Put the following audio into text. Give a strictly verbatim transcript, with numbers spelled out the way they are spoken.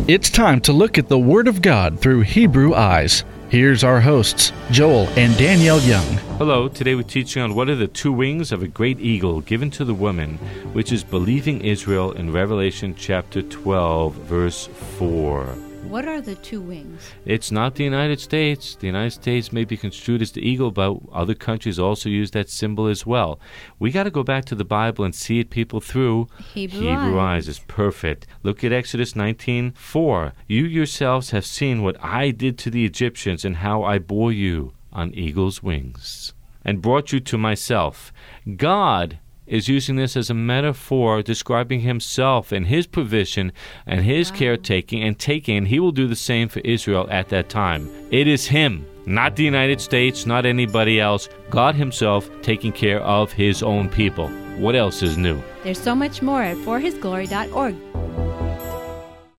It's time to look at the Word of God through Hebrew eyes. Here's our hosts, Joel and Danielle Young. Hello, today we're teaching on what are the two wings of a great eagle given to the woman, which is believing Israel in Revelation chapter twelve, verse four. What are the two wings? It's not the United States. The United States may be construed as the eagle, but other countries also use that symbol as well. We got to go back to the Bible and see it, people, through Hebrew, Hebrew eyes. eyes. It's perfect. Look at Exodus nineteen four. You yourselves have seen what I did to the Egyptians and how I bore you on eagle's wings and brought you to myself. God is using this as a metaphor describing himself and his provision and his wow. caretaking and taking, and he will do the same for Israel at that time. It is him, not the United States, not anybody else. God himself taking care of his own people. What else is new? There's so much more at for his glory dot org.